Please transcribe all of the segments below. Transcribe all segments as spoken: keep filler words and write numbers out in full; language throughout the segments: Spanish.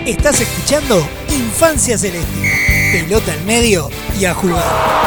Estás escuchando Infancia Celeste. Pelota al medio y a jugar.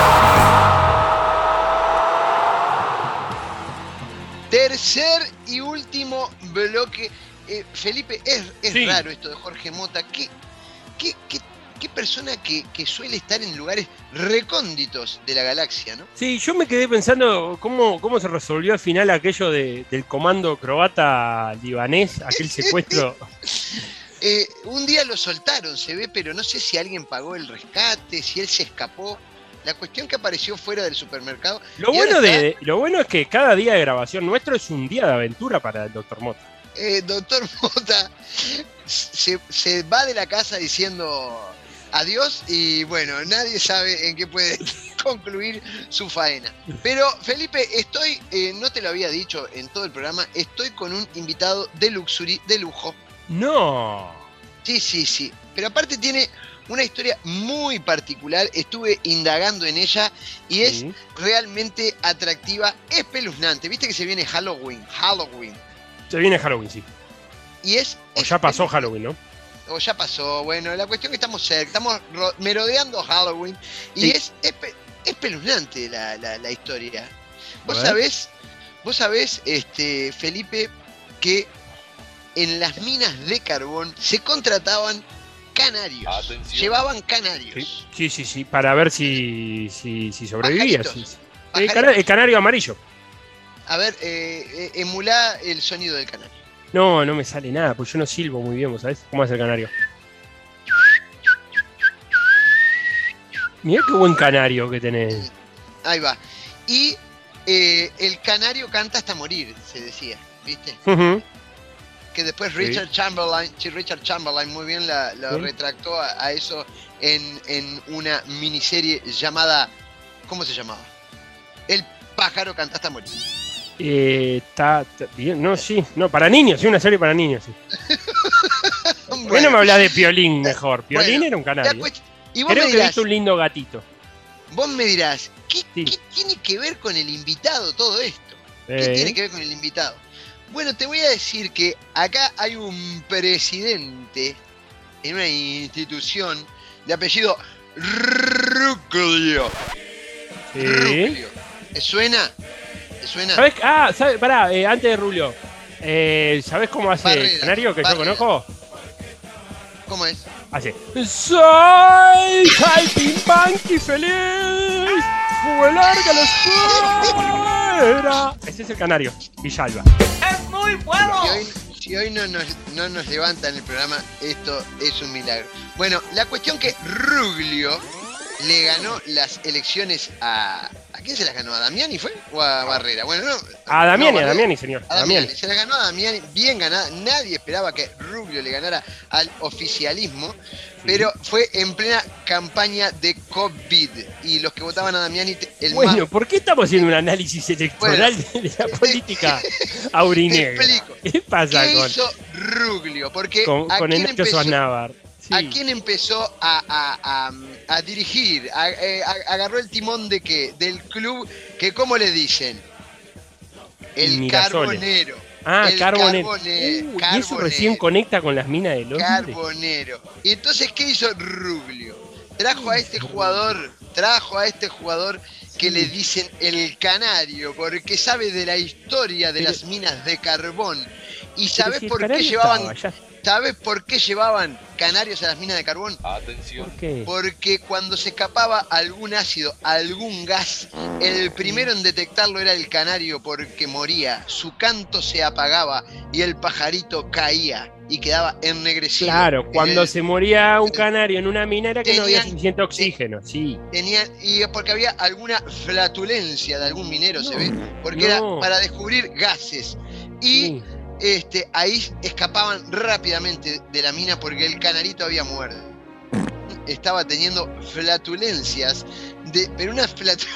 Tercer y último bloque. Eh, Felipe, es, es sí. raro esto de Jorge Mota. ¿Qué, qué, qué, qué persona que, que suele estar en lugares recónditos de la galaxia, ¿no? Sí, yo me quedé pensando cómo, cómo se resolvió al final aquello de, del comando croata libanés, aquel secuestro. Eh, un día lo soltaron, se ve, pero no sé si alguien pagó el rescate, si él se escapó. La cuestión que apareció fuera del supermercado. Lo bueno, de, lo bueno es que cada día de grabación nuestro es un día de aventura para el doctor Mota. Eh, doctor Mota se, se va de la casa diciendo adiós y bueno, nadie sabe en qué puede concluir su faena. Pero Felipe, estoy, eh, no te lo había dicho en todo el programa, estoy con un invitado de luxury, de lujo. No. Sí, sí, sí. Pero aparte tiene una historia muy particular. Estuve indagando en ella y es sí. realmente atractiva, espeluznante. Viste que se viene Halloween. Halloween. Se viene Halloween, sí. Y es. O ya pasó Halloween, ¿no? O ya pasó. Bueno, la cuestión es que estamos cerca, estamos merodeando Halloween. Y sí. es espe espeluznante la, la, la historia. Vos sabés, vos sabés, este, Felipe, que en las minas de carbón se contrataban canarios. Atención. Llevaban canarios. Sí, sí, sí, sí, para ver si, si, si sobrevivía. Sí. El, cana el canario amarillo. A ver, eh, eh, emulá el sonido del canario. No, no me sale nada, pues yo no silbo muy bien, ¿sabes? ¿Cómo hace el canario? Mirá qué buen canario que tenés. Ahí va. Y eh, el canario canta hasta morir, se decía, ¿viste? Uh-huh. Que después Richard sí. Chamberlain, sí, Richard Chamberlain muy bien la, la ¿Sí? retractó a, a eso en, en una miniserie llamada, ¿cómo se llamaba? El pájaro canta hasta morir. Eh, está bien, no, sí, no, para niños, sí, una serie para niños, sí. bueno, ¿por qué no me hablas de Piolín mejor? Piolín bueno, era un canario. Y vos Creo me que dirás, viste un lindo gatito. Vos me dirás, ¿qué, sí. ¿qué tiene que ver con el invitado todo esto? ¿Qué eh. tiene que ver con el invitado? Bueno, te voy a decir que acá hay un presidente en una institución de apellido Ruglio. Sí. Ruglio. ¿Te suena? ¿Te suena? ¿Sabés? Ah, ¿sabés? Pará, eh, antes de Rulio. Eh, ¿Sabés cómo hace Barrera, el canario que Barrera. yo conozco? ¿Cómo es? Hace. ¡Soy Jalpin Panky feliz! ¡Fue larga la espera! Ese es el canario, Villalba. ¡Es muy bueno! Si hoy, si hoy no, nos, no nos levantan el programa, esto es un milagro. Bueno, la cuestión que Ruglio le ganó las elecciones a... ¿A quién se las ganó? ¿A Damiani fue? ¿O a Barrera? Bueno, no. A Damiani, no, a Damiani, señor. A Damiani. Se las ganó a Damiani, bien ganada. Nadie esperaba que Ruglio le ganara al oficialismo, sí. pero fue en plena campaña de COVID. Y los que votaban a Damiani... El bueno, más... ¿por qué estamos haciendo un análisis electoral bueno, de la política aurinegra? Te explico. ¿Qué pasa ¿Qué con...? hizo Ruglio? Porque con, ¿a con quién el Nacho empezó? Sosnávar. Sí. ¿A quién empezó a, a, a, a dirigir? A, a, agarró el timón de qué? Del club que, ¿cómo le dicen? El Mirasole. Carbonero. Ah, el Carbonero. Carbonero. Uh, y eso recién conecta con las minas de Londres. Carbonero. Y entonces, ¿qué hizo Ruglio? Trajo a este jugador, trajo a este jugador que sí. le dicen el Canario, porque sabe de la historia de Pero... las minas de carbón. ¿Y sabes si por qué llevaban... Estaba, ya... ¿Sabes por qué llevaban canarios a las minas de carbón? Atención. ¿Por qué? Porque cuando se escapaba algún ácido, algún gas, el primero en detectarlo era el canario porque moría. Su canto se apagaba y el pajarito caía y quedaba ennegrecido. Claro, cuando el, se moría un canario en una mina era que tenían, no había suficiente oxígeno, sí. Tenían, y porque había alguna flatulencia de algún minero, no, se ve, porque no. era para descubrir gases. Y... Sí. Este, ahí escapaban rápidamente de la mina porque el canarito había muerto. Estaba teniendo flatulencias de, pero una flatulencia.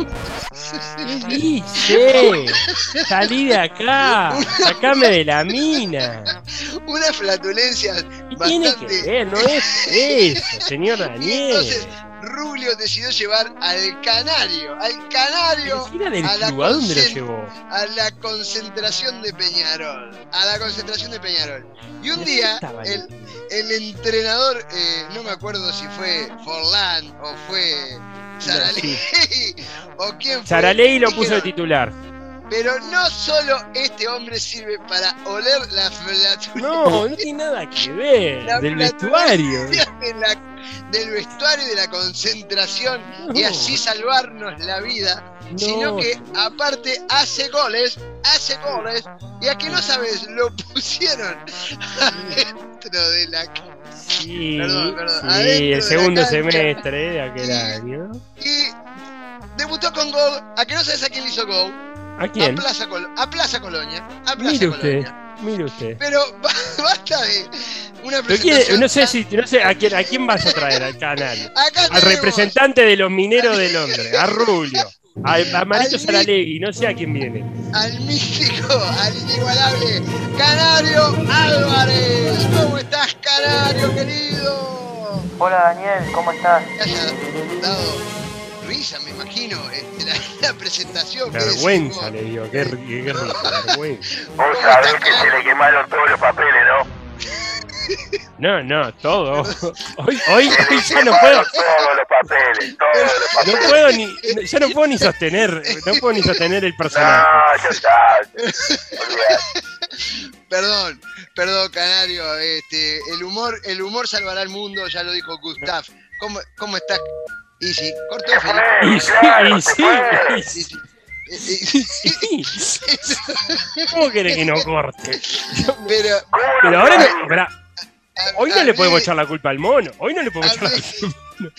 ¿Qué dice? Salí de acá, sacame de la mina. Una flatulencia ¿Qué bastante... tiene que ver? No es eso, señor Y Daniel. entonces Rubio decidió llevar al canario, al canario Pero si era del a, la club, ¿a dónde lo concen- llevó? a la concentración de Peñarol. A la concentración de Peñarol. Y un ¿Y día estaba el, ahí? el entrenador, eh, no me acuerdo si fue Forlán o fue Saralegui o quién fue. Saralegui lo puso de dijeron, titular. pero no solo este hombre sirve para oler la flatulencia. No, no tiene nada que ver. La Del vestuario. de la- del vestuario y de la concentración No. y así salvarnos la vida, No. sino que aparte hace goles, hace goles y a que no sabes, lo pusieron adentro de la ca- Sí, Perdón, perdón, sí, adentro de el la segundo cancha. semestre de aquel Y- año. y debutó con gol. ¿A que no sabes a quién le hizo gol? ¿A quién? A Plaza, Col- a Plaza Colonia. A Plaza Mire usted, Colonia. mire usted. Pero basta de una Pero quién- presentación. no sé si, no sé a quién, a quién vas a traer al canal. Acá Al tenemos representante de los mineros de Londres, a Rubio, a, a Marito Al mi- Saralegui, no sé a quién viene. al místico, al inigualable Canario Álvarez. ¿Cómo estás, Canario, querido? Hola Daniel, ¿cómo estás? Te haya dado risa, me imagino, este, la, la presentación. ¿qué Vergüenza decís le vos? digo, qué, qué, qué risa, vergüenza. Vos ¿Cómo sabés estás, que se Canario? le quemaron todos los papeles, ¿no? No, no, todo. Hoy, hoy, Se le hoy ya no quemaron puedo, todos los papeles, todos los no papeles. puedo ni, ya no puedo ni sostener, no puedo ni sostener el personaje. No, ya está. Olvidate. Perdón, perdón, Canario. Este, el humor, el humor salvará el mundo, ya lo dijo Gustav. ¿Cómo, cómo estás? Y sí, cortó Se Felipe. fue, Y sí, claro, y se sí, fue. y Sí, sí. sí. Eh, eh, Sí. ¿Cómo querés que no corte? Pero ¿Cómo Pero no ahora sabés? no, pará, hab- hoy no le hablé- podemos echar la culpa al mono. Hoy no le podemos echar la hablé- culpa.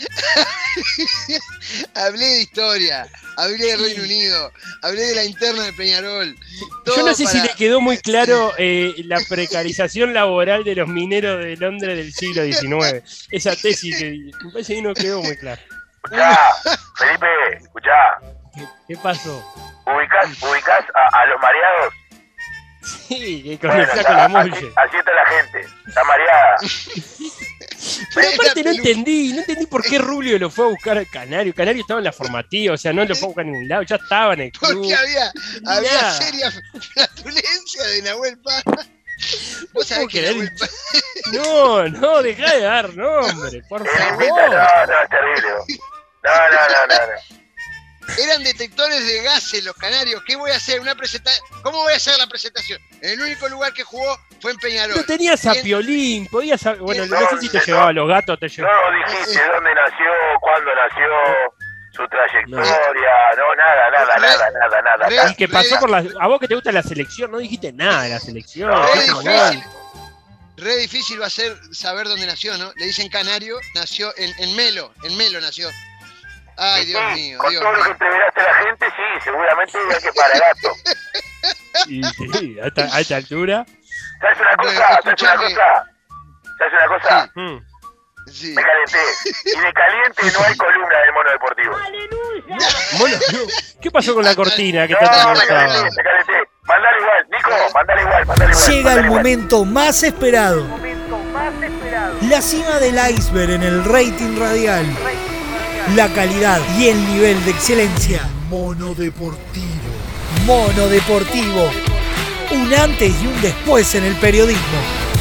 Hablé de historia, hablé de Reino Unido, hablé de la interna de Peñarol. Yo todo no sé si para- le quedó muy claro eh, la precarización laboral de los mineros de Londres del siglo diecinueve. Esa tesis que me parece que no quedó muy clara. Escuchá, Felipe, escuchá. ¿Qué, qué pasó? ¿Ubicás, ubicás a, a los mareados? Sí, que con Bueno, el flaco la así, mulle. así está la gente, está mareada. Pero Era aparte no pelu- entendí, no entendí por qué Rubio lo fue a buscar al Canario. Canario estaba en la formativa, o sea, no lo fue a buscar a ningún lado, ya estaba en el club. Porque había, había Nada. seria flatulencia de Nahuel Paz. Vos sabés puedo que creer. Nahuel Paz. No, no, dejá de dar nombre, por El invita, favor. no, no, es terrible. vos. No, no, no, no, no. Eran detectores de gases los canarios. ¿Qué voy a hacer? Una presentación. ¿Cómo voy a hacer la presentación? El único lugar que jugó fue en Peñarol. No tenías a Bien. Piolín, podías saber, bueno, Bien. no sé si te No, llevaba los gatos, te llevaba. No dijiste dónde nació, cuándo nació, su trayectoria, no, nada, nada, Re- nada, nada, nada. re- nada. Y que pasó por la. A vos que te gusta la selección, no dijiste nada de la selección. No, Re qué no, difícil, mal. re difícil va a ser saber dónde nació, ¿no? Le dicen canario, nació en, en Melo, en Melo nació. Ay, Dios Sí, mío, con Dios todo lo que mío. entreveraste a la gente, sí, seguramente hay que para gato. Y sí, a esta, a esta altura. ¿Sabes una Bueno, cosa? ¿Sabes una escuchame. cosa? ¿Sabes una cosa? mm. Sí. Me calenté. Y de caliente no hay columna del mono deportivo. Bueno, no, ¿qué pasó con la cortina que No, tanto te me gustaba? calenté, me calenté. Mandale igual, Nico, mandale igual, mandale igual. Llega el mandale igual. momento más esperado. momento más esperado. La cima del iceberg en el rating radial. La calidad y el nivel de excelencia. Mono Deportivo. Mono Deportivo. Un antes y un después en el periodismo.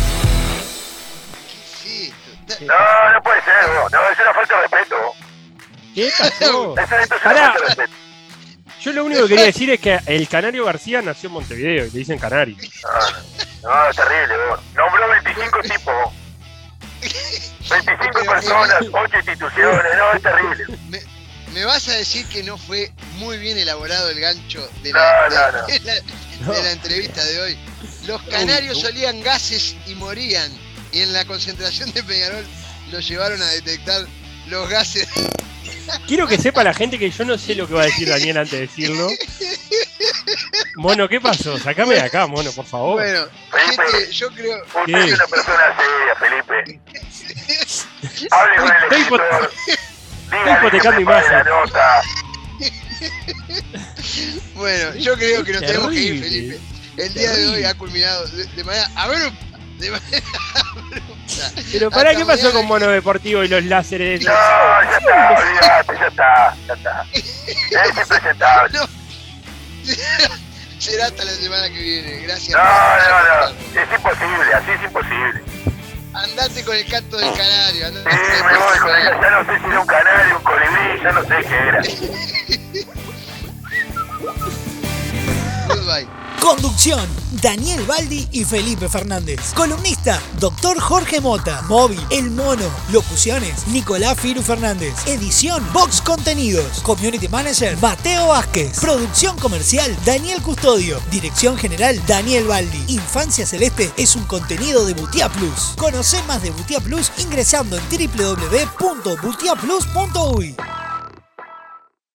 Sí, t- No, no puede ser, vos. No, es una falta de respeto. ¿Qué pasó? Eso, esto es una Pará. falta de respeto. Yo lo único que quería decir es que el Canario García nació en Montevideo y le dicen Canario. No, no, es terrible, vos. Nombró veinticinco tipos, vos. veinticinco Pero, personas, ocho instituciones, no, es terrible. me, me vas a decir que no fue muy bien elaborado el gancho de No, la, no, no. de la- de la entrevista de hoy. Los canarios olían gases y morían. Y en la concentración de Peñarol los llevaron a detectar los gases. Quiero que sepa la gente que yo no sé lo que va a decir Daniel antes de decirlo. Mono, ¿qué pasó? Sacame de acá, mono, por favor. Bueno, Felipe. gente, yo creo. Usted ¿Qué? es una persona seria, Felipe. Hable con el Estoy por- escritor. Estoy hipotecando imagen. Bueno, yo creo que nos Terrible. tenemos que ir, Felipe. El día de hoy ha culminado de, de manera abrupta. De manera abrupta. Pero pará, Hasta ¿qué pasó mañana. con Mono Deportivo y los láseres? No, ya está, olvídate, ya está, ya está. Es impresentable. No. Será hasta la semana que viene. Gracias. No, no, no. Es imposible, así es imposible. Andate con el canto del canario. Andate Sí, con el me voy canto con del ella. Ya no sé si era un canario, un colibrí, ya no sé qué era. Goodbye. Conducción, Daniel Baldi y Felipe Fernández. Columnista, doctor Jorge Mota. Móvil, El Mono. Locuciones, Nicolás Firu Fernández. Edición, Vox Contenidos. Community Manager, Mateo Vázquez. Producción comercial, Daniel Custodio. Dirección general, Daniel Baldi. Infancia Celeste es un contenido de Butia Plus. Conocé más de Butia Plus ingresando en doble u doble u doble u punto butia plus punto uy.